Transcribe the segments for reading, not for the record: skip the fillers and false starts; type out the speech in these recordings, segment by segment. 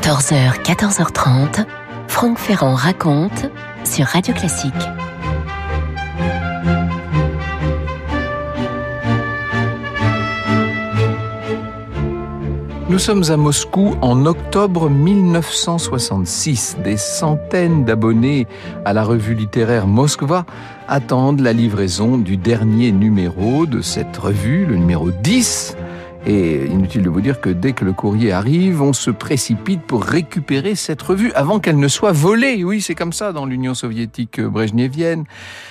14h, 14h30, Franck Ferrand raconte sur Radio Classique. Nous sommes à Moscou en octobre 1966. Des centaines d'abonnés à la revue littéraire Moskva attendent la livraison du dernier numéro de cette revue, le numéro 10. Et inutile de vous dire que dès que le courrier arrive, on se précipite pour récupérer cette revue avant qu'elle ne soit volée. Oui, c'est comme ça dans l'Union soviétique brejnevienne.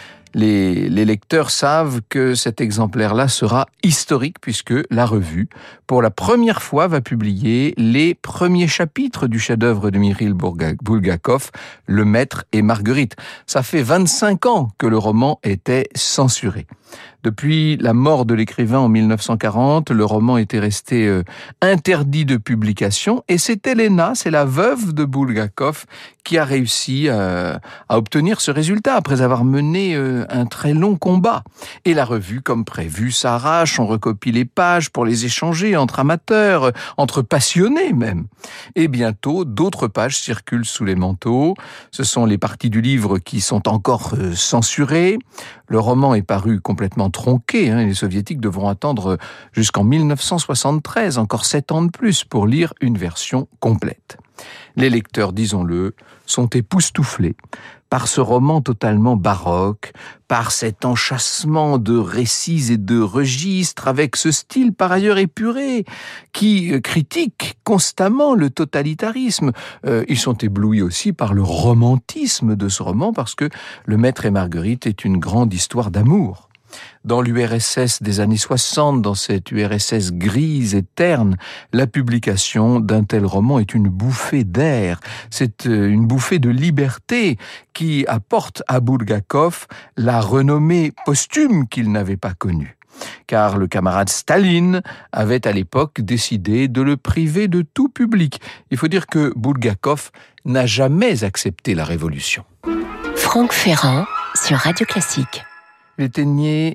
Les lecteurs savent que cet exemplaire-là sera historique puisque la revue, pour la première fois, va publier les premiers chapitres du chef-d'œuvre de Mikhaïl Bulgakov, Le Maître et Marguerite. Ça fait 25 ans que le roman était censuré. Depuis la mort de l'écrivain en 1940, le roman était resté interdit de publication et c'est Elena, c'est la veuve de Bulgakov, qui a réussi à obtenir ce résultat après avoir mené un très long combat. Et la revue, comme prévu, s'arrache, on recopie les pages pour les échanger entre amateurs, entre passionnés même. Et bientôt, d'autres pages circulent sous les manteaux. Ce sont les parties du livre qui sont encore censurées. Le roman est paru complètement tronqué. Les soviétiques devront attendre jusqu'en 1973, encore 7 ans de plus, pour lire une version complète. Les lecteurs, disons-le, sont époustouflés par ce roman totalement baroque, par cet enchâssement de récits et de registres, avec ce style par ailleurs épuré, qui critique constamment le totalitarisme. Ils sont éblouis aussi par le romantisme de ce roman, parce que Le Maître et Marguerite est une grande histoire d'amour. Dans l'URSS des années 60, dans cette URSS grise et terne, la publication d'un tel roman est une bouffée d'air. C'est une bouffée de liberté qui apporte à Bulgakov la renommée posthume qu'il n'avait pas connue. Car le camarade Staline avait à l'époque décidé de le priver de tout public. Il faut dire que Bulgakov n'a jamais accepté la révolution. Franck Ferrand sur Radio Classique. Il était né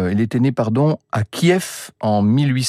à Kiev en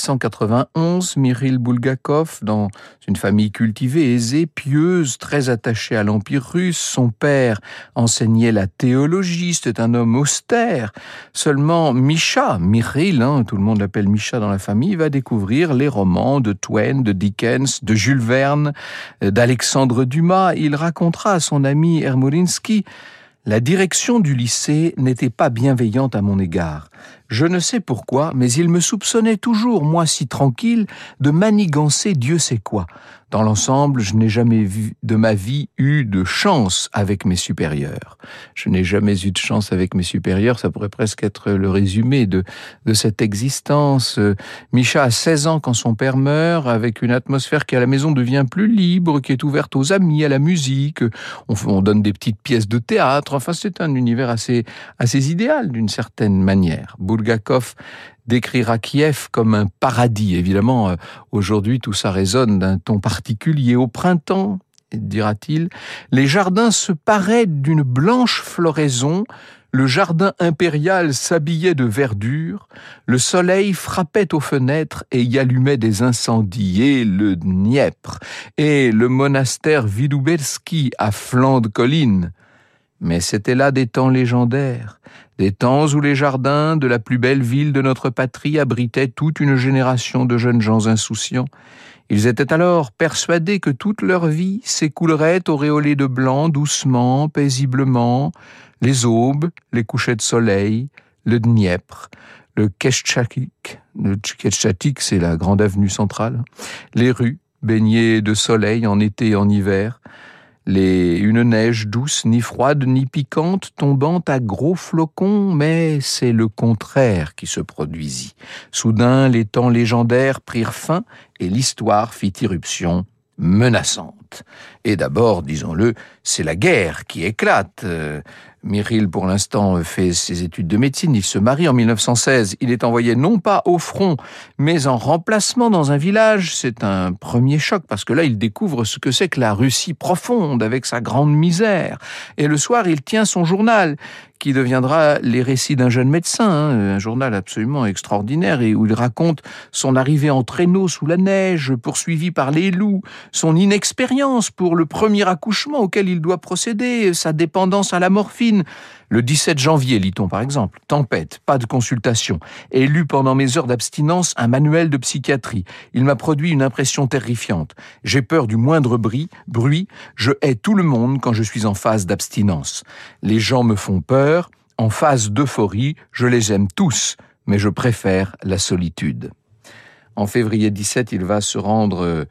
1891, Mikhaïl Bulgakov, dans une famille cultivée, aisée, pieuse, très attachée à l'Empire russe. Son père enseignait la théologie, c'était un homme austère. Seulement Mikhaïl, tout le monde l'appelle Misha dans la famille, va découvrir les romans de Twain, de Dickens, de Jules Verne, d'Alexandre Dumas. Il racontera à son ami Ermolinsky: la direction du lycée n'était pas bienveillante à mon égard. Je ne sais pourquoi, mais il me soupçonnait toujours, moi si tranquille, de manigancer Dieu sait quoi. Dans l'ensemble, je n'ai jamais de ma vie eu de chance avec mes supérieurs. Je n'ai jamais eu de chance avec mes supérieurs, ça pourrait presque être le résumé de cette existence. Misha a 16 ans quand son père meurt, avec une atmosphère qui à la maison devient plus libre, qui est ouverte aux amis, à la musique. On donne des petites pièces de théâtre. Enfin, c'est un univers assez idéal d'une certaine manière. Bulgakov décrira Kiev comme un paradis. Évidemment, aujourd'hui, tout ça résonne d'un ton particulier. Au printemps, dira-t-il, les jardins se paraient d'une blanche floraison, le jardin impérial s'habillait de verdure, le soleil frappait aux fenêtres et y allumait des incendies, et le Dniepr, et le monastère Vidubelski à flanc de colline. Mais c'était là des temps légendaires, des temps où les jardins de la plus belle ville de notre patrie abritaient toute une génération de jeunes gens insouciants. Ils étaient alors persuadés que toute leur vie s'écoulerait auréolée de blanc, doucement, paisiblement, les aubes, les couchers de soleil, le Dniepr, le Keshchatik, c'est la grande avenue centrale, les rues baignées de soleil en été et en hiver, une neige douce, ni froide, ni piquante, tombant à gros flocons, mais c'est le contraire qui se produisit. Soudain, les temps légendaires prirent fin et l'histoire fit irruption menaçante. Et d'abord, disons-le, c'est la guerre qui éclate. Mireille, pour l'instant, fait ses études de médecine. Il se marie en 1916. Il est envoyé non pas au front, mais en remplacement dans un village. C'est un premier choc parce que là, il découvre ce que c'est que la Russie profonde avec sa grande misère. Et le soir, il tient son journal qui deviendra les récits d'un jeune médecin, un journal absolument extraordinaire et où il raconte son arrivée en traîneau sous la neige, poursuivi par les loups, son inexpérience pour le premier accouchement auquel il doit procéder, sa dépendance à la morphine. Le 17 janvier, lit-on par exemple, tempête, pas de consultation, ai lu pendant mes heures d'abstinence un manuel de psychiatrie. Il m'a produit une impression terrifiante. J'ai peur du moindre bruit, je hais tout le monde quand je suis en phase d'abstinence. Les gens me font peur, en phase d'euphorie, je les aime tous, mais je préfère la solitude. En février 17, il va se rendre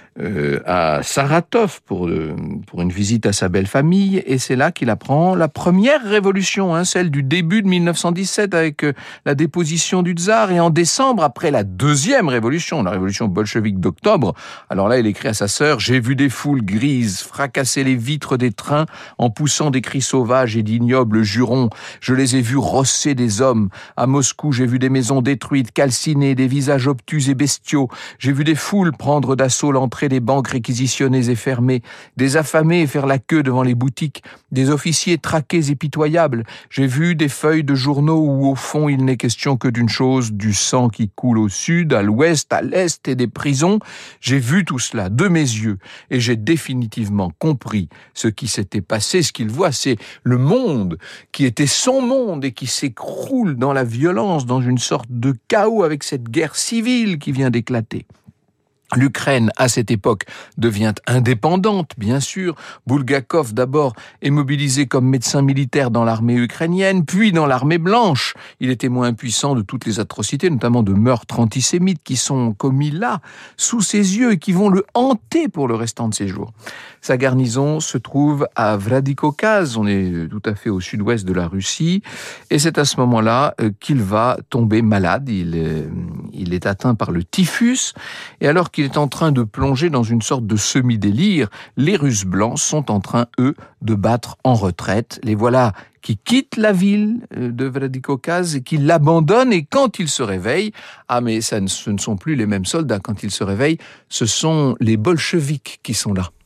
à Saratov pour une visite à sa belle famille, et c'est là qu'il apprend la première révolution, celle du début de 1917 avec la déposition du tsar, et en décembre, après la deuxième révolution, la révolution bolchevique d'octobre, alors là il écrit à sa sœur: « J'ai vu des foules grises fracasser les vitres des trains en poussant des cris sauvages et d'ignobles jurons. Je les ai vus rosser des hommes. À Moscou, j'ai vu des maisons détruites, calcinées, des visages obtus et bestiaux. J'ai vu des foules prendre d'assaut l'entrée des banques réquisitionnées et fermées, des affamés faire la queue devant les boutiques, des officiers traqués et pitoyables. J'ai vu des feuilles de journaux où, au fond, il n'est question que d'une chose, du sang qui coule au sud, à l'ouest, à l'est et des prisons. J'ai vu tout cela de mes yeux et j'ai définitivement compris ce qui s'était passé. Ce qu'il voit, c'est le monde qui était son monde et qui s'écroule dans la violence, dans une sorte de chaos avec cette guerre civile qui vient d'éclater. L'Ukraine, à cette époque, devient indépendante, bien sûr. Bulgakov, d'abord, est mobilisé comme médecin militaire dans l'armée ukrainienne, puis dans l'armée blanche. Il est témoin impuissant de toutes les atrocités, notamment de meurtres antisémites qui sont commis là, sous ses yeux, et qui vont le hanter pour le restant de ses jours. Sa garnison se trouve à Vladikavkaz, on est tout à fait au sud-ouest de la Russie, et c'est à ce moment-là qu'il va tomber malade. Il est atteint par le typhus, et alors qu'il est en train de plonger dans une sorte de semi-délire, les Russes blancs sont en train, eux, de battre en retraite. Les voilà qui quittent la ville de Vladikavkaz et qui l'abandonnent, et quand ils se réveillent, mais ce ne sont plus les mêmes soldats, quand ils se réveillent, ce sont les bolcheviks qui sont là.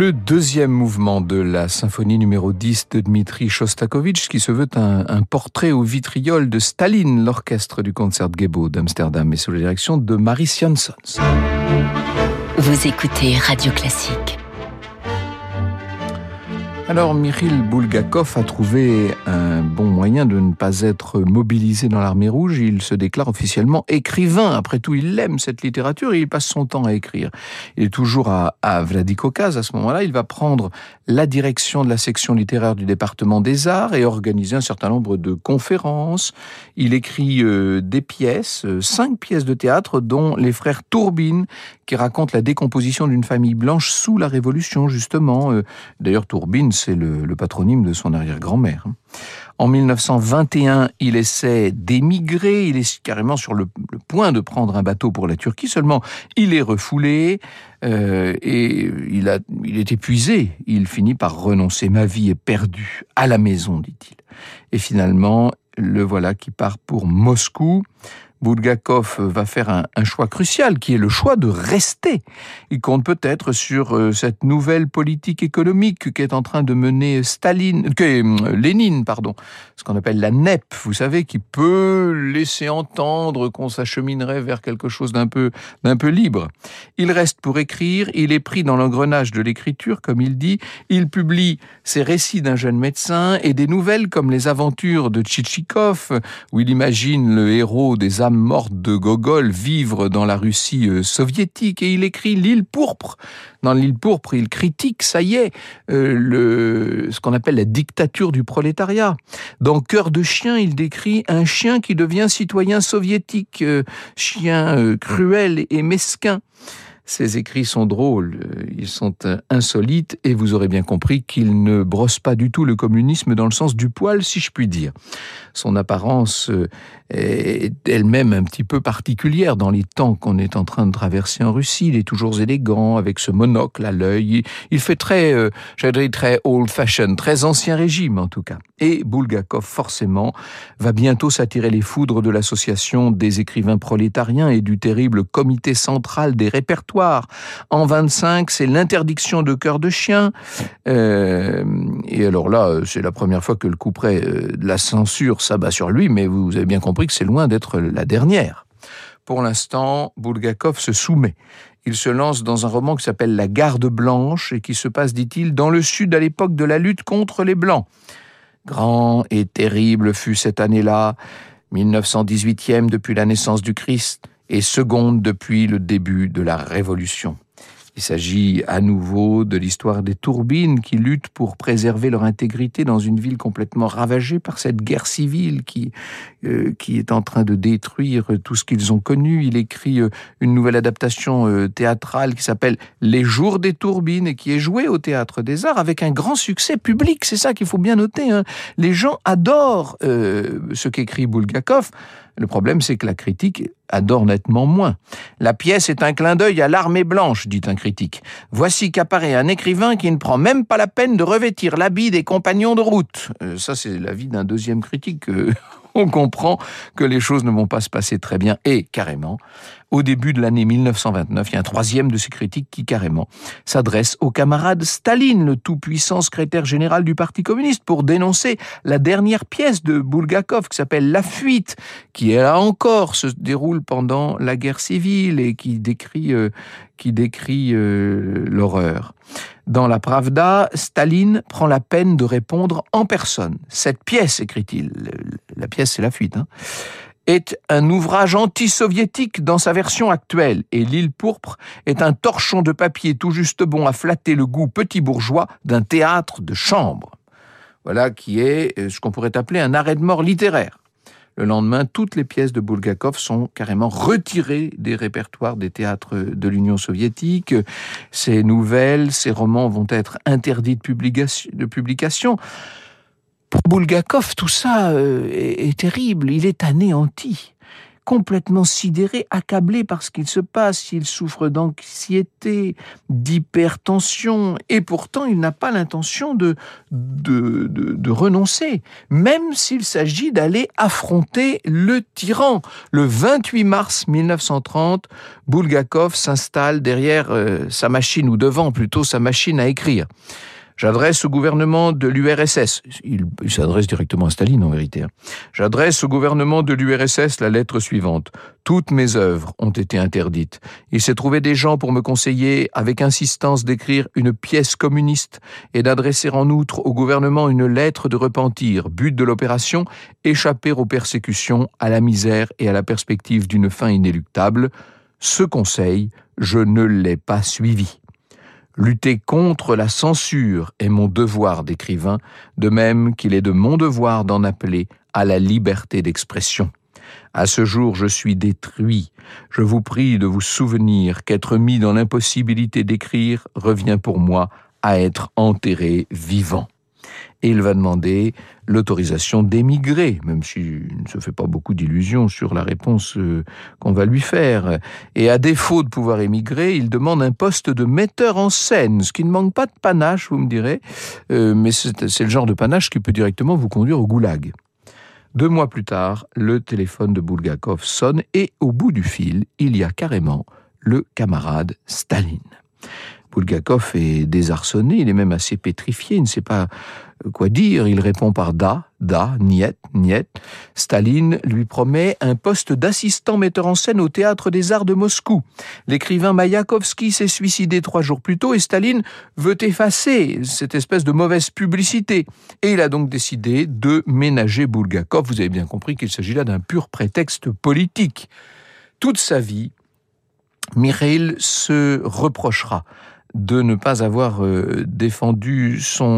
le deuxième mouvement de la symphonie numéro 10 de Dmitri Shostakovich, qui se veut un portrait au vitriol de Staline, l'orchestre du Concertgebouw d'Amsterdam, et sous la direction de Maris Janssons. Vous écoutez Radio Classique. Alors, Mikhail Bulgakov a trouvé un bon moyen de ne pas être mobilisé dans l'armée rouge. Il se déclare officiellement écrivain. Après tout, il aime cette littérature et il passe son temps à écrire. Il est toujours à Vladikavkaz à ce moment-là. Il va prendre la direction de la section littéraire du département des arts et organiser un certain nombre de conférences. Il écrit des pièces, 5 pièces de théâtre, dont Les Frères Tourbine, qui racontent la décomposition d'une famille blanche sous la Révolution, justement. D'ailleurs, Tourbine, c'est le patronyme de son arrière-grand-mère. En 1921, il essaie d'émigrer, il est carrément sur le point de prendre un bateau pour la Turquie, seulement il est refoulé et il est épuisé. Il finit par renoncer. Ma vie est perdue, à la maison, dit-il. Et finalement, le voilà qui part pour Moscou. Bulgakov va faire un choix crucial, qui est le choix de rester. Il compte peut-être sur cette nouvelle politique économique qu'est en train de mener Lénine, ce qu'on appelle la NEP, vous savez, qui peut laisser entendre qu'on s'acheminerait vers quelque chose d'un peu libre. Il reste pour écrire, il est pris dans l'engrenage de l'écriture, comme il dit. Il publie ses récits d'un jeune médecin et des nouvelles comme les aventures de Tchitchikov, où il imagine le héros des âmes morte de Gogol vivre dans la Russie soviétique, et il écrit L'île pourpre. Dans L'île pourpre, il critique, ça y est, ce qu'on appelle la dictature du prolétariat. Dans Cœur de chien, il décrit un chien qui devient citoyen soviétique, chien cruel et mesquin. Ces écrits sont drôles, ils sont insolites, et vous aurez bien compris qu'il ne brosse pas du tout le communisme dans le sens du poil, si je puis dire. Son apparence est elle-même un petit peu particulière dans les temps qu'on est en train de traverser en Russie. Il est toujours élégant, avec ce monocle à l'œil. Il fait très old-fashioned, très ancien régime en tout cas. Et Bulgakov, forcément, va bientôt s'attirer les foudres de l'association des écrivains prolétariens et du terrible comité central des répertoires. En 25, c'est l'interdiction de Cœur de chien. Et alors là, c'est la première fois que le couperet de la censure s'abat sur lui, mais vous avez bien compris que c'est loin d'être la dernière. Pour l'instant, Bulgakov se soumet. Il se lance dans un roman qui s'appelle La Garde blanche et qui se passe, dit-il, dans le Sud à l'époque de la lutte contre les Blancs. Grand et terrible fut cette année-là, 1918e depuis la naissance du Christ et seconde depuis le début de la Révolution. Il s'agit à nouveau de l'histoire des Tourbines qui luttent pour préserver leur intégrité dans une ville complètement ravagée par cette guerre civile qui est en train de détruire tout ce qu'ils ont connu. Il écrit une nouvelle adaptation théâtrale qui s'appelle Les Jours des Tourbines et qui est jouée au Théâtre des Arts avec un grand succès public. C'est ça qu'il faut bien noter, hein. Les gens adorent ce qu'écrit Bulgakov. Le problème, c'est que la critique adore nettement moins. La pièce est un clin d'œil à l'armée blanche, dit un critique. Voici qu'apparaît un écrivain qui ne prend même pas la peine de revêtir l'habit des compagnons de route. Ça, c'est l'avis d'un deuxième critique. On comprend que les choses ne vont pas se passer très bien. Et carrément, au début de l'année 1929, il y a un troisième de ces critiques qui carrément s'adresse au camarade Staline, le tout-puissant secrétaire général du Parti communiste, pour dénoncer la dernière pièce de Bulgakov qui s'appelle La Fuite, qui là encore se déroule pendant la guerre civile et qui décrit l'horreur. Dans la Pravda, Staline prend la peine de répondre en personne. Cette pièce, écrit-il, la pièce c'est La Fuite, est un ouvrage anti-soviétique dans sa version actuelle, et L'île pourpre est un torchon de papier tout juste bon à flatter le goût petit bourgeois d'un théâtre de chambre. Voilà qui est ce qu'on pourrait appeler un arrêt de mort littéraire. Le lendemain, toutes les pièces de Bulgakov sont carrément retirées des répertoires des théâtres de l'Union soviétique. Ces nouvelles, ces romans vont être interdits de publication. Pour Bulgakov, tout ça est terrible. Il est anéanti. complètement sidéré, accablé par ce qu'il se passe. Il souffre d'anxiété, d'hypertension, et pourtant il n'a pas l'intention de renoncer, même s'il s'agit d'aller affronter le tyran. Le 28 mars 1930, Bulgakov s'installe derrière sa machine, ou devant plutôt sa machine à écrire. J'adresse au gouvernement de l'URSS, il s'adresse directement à Staline en vérité, J'adresse au gouvernement de l'URSS la lettre suivante. Toutes mes œuvres ont été interdites. Il s'est trouvé des gens pour me conseiller avec insistance d'écrire une pièce communiste et d'adresser en outre au gouvernement une lettre de repentir. But de l'opération, échapper aux persécutions, à la misère et à la perspective d'une fin inéluctable. Ce conseil, je ne l'ai pas suivi. Lutter contre la censure est mon devoir d'écrivain, de même qu'il est de mon devoir d'en appeler à la liberté d'expression. À ce jour, je suis détruit. Je vous prie de vous souvenir qu'être mis dans l'impossibilité d'écrire revient pour moi à être enterré vivant. Et il va demander l'autorisation d'émigrer, même s'il ne se fait pas beaucoup d'illusions sur la réponse qu'on va lui faire. Et à défaut de pouvoir émigrer, il demande un poste de metteur en scène, ce qui ne manque pas de panache, vous me direz, mais c'est le genre de panache qui peut directement vous conduire au goulag. 2 mois plus tard, le téléphone de Bulgakov sonne et au bout du fil, il y a carrément le camarade Staline. Bulgakov est désarçonné, il est même assez pétrifié, il ne sait pas quoi dire, il répond par da, niet, niet. Staline lui promet un poste d'assistant metteur en scène au Théâtre des Arts de Moscou. L'écrivain Maïakovski s'est suicidé 3 jours plus tôt et Staline veut effacer cette espèce de mauvaise publicité. Et il a donc décidé de ménager Bulgakov. Vous avez bien compris qu'il s'agit là d'un pur prétexte politique. Toute sa vie, Mikhaïl se reprochera de ne pas avoir défendu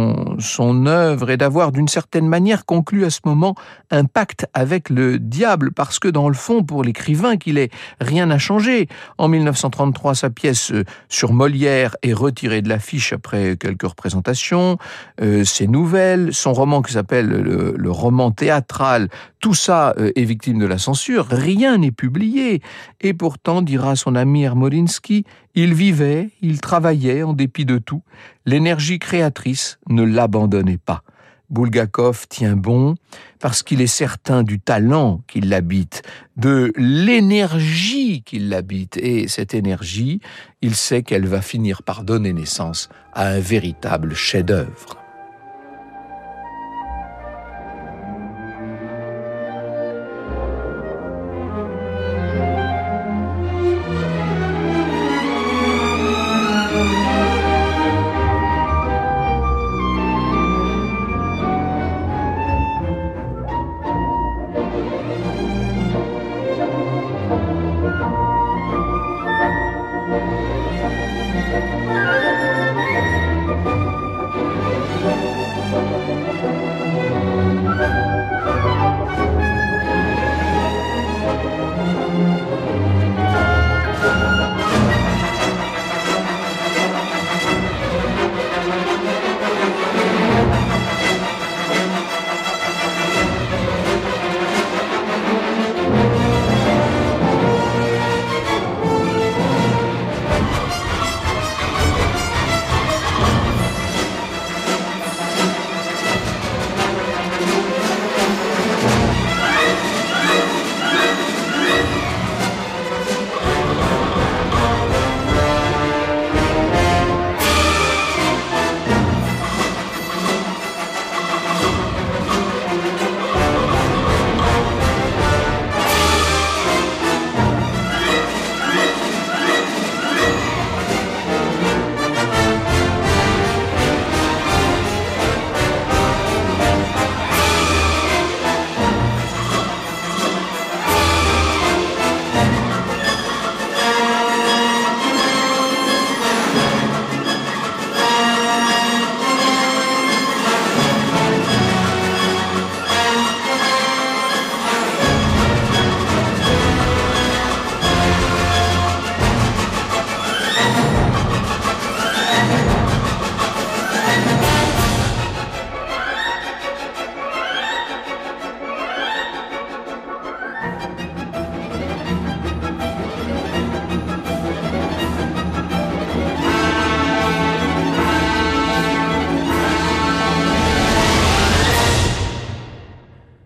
son œuvre et d'avoir d'une certaine manière conclu à ce moment un pacte avec le diable, parce que dans le fond, pour l'écrivain qu'il est, rien n'a changé. En 1933, sa pièce sur Molière est retirée de l'affiche après quelques représentations, ses nouvelles, son roman qui s'appelle le roman théâtral, tout ça est victime de la censure, rien n'est publié. Et pourtant, dira son ami Ermolinsky, il vivait, il travaillait en dépit de tout. L'énergie créatrice ne l'abandonnait pas. Bulgakov tient bon parce qu'il est certain du talent qui l'habite, de l'énergie qui l'habite. Et cette énergie, il sait qu'elle va finir par donner naissance à un véritable chef-d'œuvre.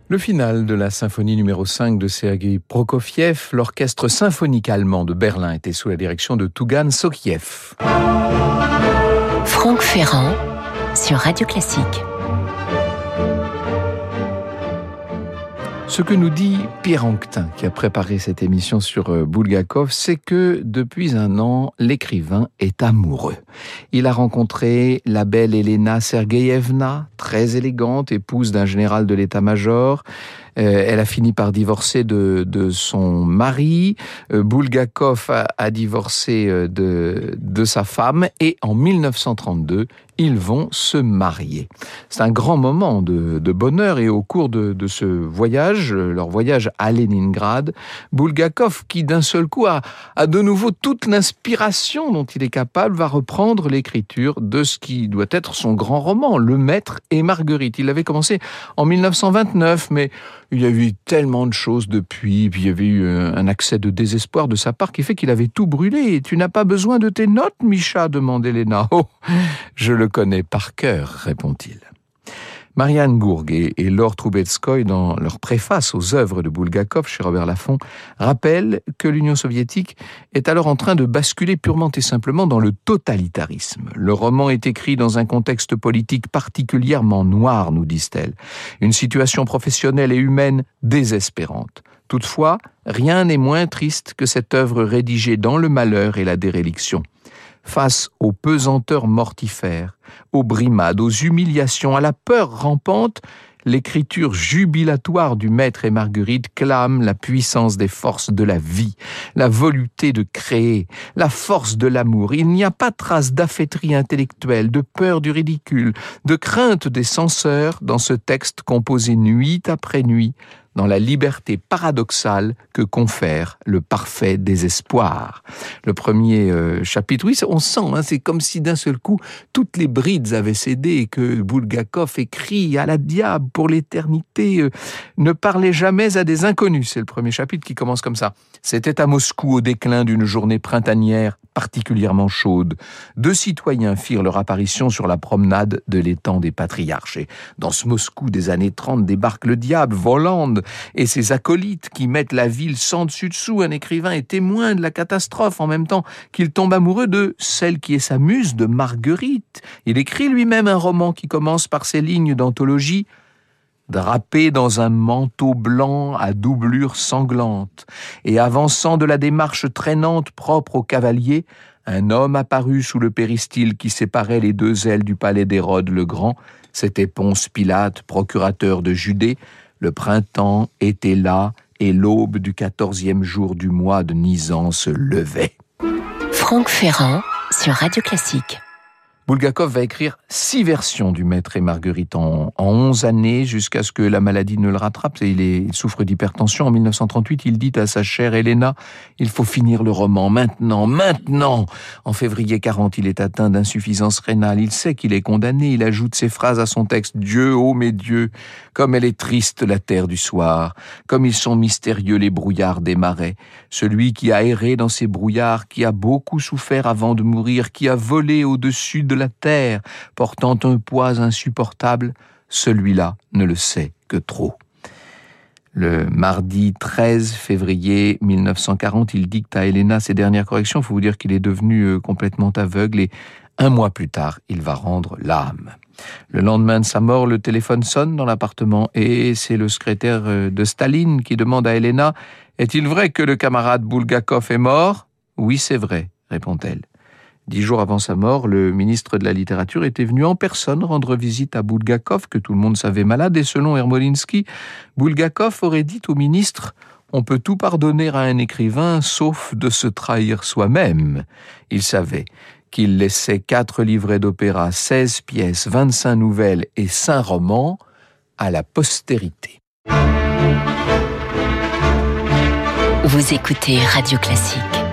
Le final de la symphonie numéro 5 de Sergueï Prokofiev, l'orchestre symphonique allemand de Berlin était sous la direction de Tougan Sokiev. Franck Ferrand sur Radio Classique. Ce que nous dit Pierre Anquetin, qui a préparé cette émission sur Bulgakov, c'est que depuis un an, l'écrivain est amoureux. Il a rencontré la belle Elena Sergeyevna, très élégante, épouse d'un général de l'état-major. Elle a fini par divorcer de son mari. Bulgakov a divorcé de sa femme et en 1932, ils vont se marier. C'est un grand moment de bonheur et au cours de ce voyage, leur voyage à Leningrad, Bulgakov, qui d'un seul coup a de nouveau toute l'inspiration dont il est capable, va reprendre l'écriture de ce qui doit être son grand roman, Le Maître et Marguerite. Il avait commencé en 1929, mais il y a eu tellement de choses depuis, puis il y avait eu un accès de désespoir de sa part qui fait qu'il avait tout brûlé. « Tu n'as pas besoin de tes notes, Misha ?» demande Elena. « Oh, je le connais par cœur, répond-il. » Marianne Gourg et Laure Troubetskoy, dans leur préface aux œuvres de Bulgakov chez Robert Laffont, rappellent que l'Union soviétique est alors en train de basculer purement et simplement dans le totalitarisme. Le roman est écrit dans un contexte politique particulièrement noir, nous disent-elles. Une situation professionnelle et humaine désespérante. Toutefois, rien n'est moins triste que cette œuvre rédigée dans le malheur et la déréliction. Face aux pesanteurs mortifères, aux brimades, aux humiliations, à la peur rampante, l'écriture jubilatoire du Maître et Marguerite clame la puissance des forces de la vie, la volonté de créer, la force de l'amour. Il n'y a pas trace d'affaîtrie intellectuelle, de peur du ridicule, de crainte des censeurs dans ce texte composé nuit après nuit, dans la liberté paradoxale que confère le parfait désespoir. Le premier chapitre, oui, on sent, c'est comme si d'un seul coup, toutes les brides avaient cédé et que Bulgakov écrit à la diable pour l'éternité, ne parlez jamais à des inconnus. C'est le premier chapitre qui commence comme ça. C'était à Moscou, au déclin d'une journée printanière particulièrement chaude. 2 citoyens firent leur apparition sur la promenade de l'étang des Patriarches. Et dans ce Moscou des années 30 débarque le diable, Volande, et ses acolytes qui mettent la ville sans dessus-dessous. Un écrivain est témoin de la catastrophe en même temps qu'il tombe amoureux de celle qui est sa muse, de Marguerite. Il écrit lui-même un roman qui commence par ces lignes d'anthologie: drapé dans un manteau blanc à doublure sanglante, et avançant de la démarche traînante propre au cavalier, un homme apparut sous le péristyle qui séparait les 2 ailes du palais d'Hérode le Grand. C'était Ponce Pilate, procurateur de Judée. Le printemps était là, et l'aube du 14e jour du mois de Nisan se levait. Franck Ferrand sur Radio Classique. Bulgakov va écrire 6 versions du Maître et Marguerite en 11 années, jusqu'à ce que la maladie ne le rattrape. Il souffre d'hypertension. En 1938, il dit à sa chère Elena: « Il faut finir le roman, maintenant, maintenant !» En février 40, il est atteint d'insuffisance rénale. Il sait qu'il est condamné. Il ajoute ces phrases à son texte: « Dieu, ô mes dieux, comme elle est triste la terre du soir, comme ils sont mystérieux les brouillards des marais. Celui qui a erré dans ces brouillards, qui a beaucoup souffert avant de mourir, qui a volé au-dessus de la terre, portant un poids insupportable, celui-là ne le sait que trop. » Le mardi 13 février 1940, il dicte à Elena ses dernières corrections. Il faut vous dire qu'il est devenu complètement aveugle et 1 mois plus tard, il va rendre l'âme. Le lendemain de sa mort, le téléphone sonne dans l'appartement et c'est le secrétaire de Staline qui demande à Elena: « Est-il vrai que le camarade Bulgakov est mort ?»« Oui, c'est vrai, » répond-elle. 10 jours avant sa mort, le ministre de la Littérature était venu en personne rendre visite à Bulgakov, que tout le monde savait malade, et selon Ermolinsky, Bulgakov aurait dit au ministre: « On peut tout pardonner à un écrivain, sauf de se trahir soi-même. » Il savait qu'il laissait 4 livrets d'opéra, 16 pièces, 25 nouvelles et 5 romans à la postérité. Vous écoutez Radio Classique.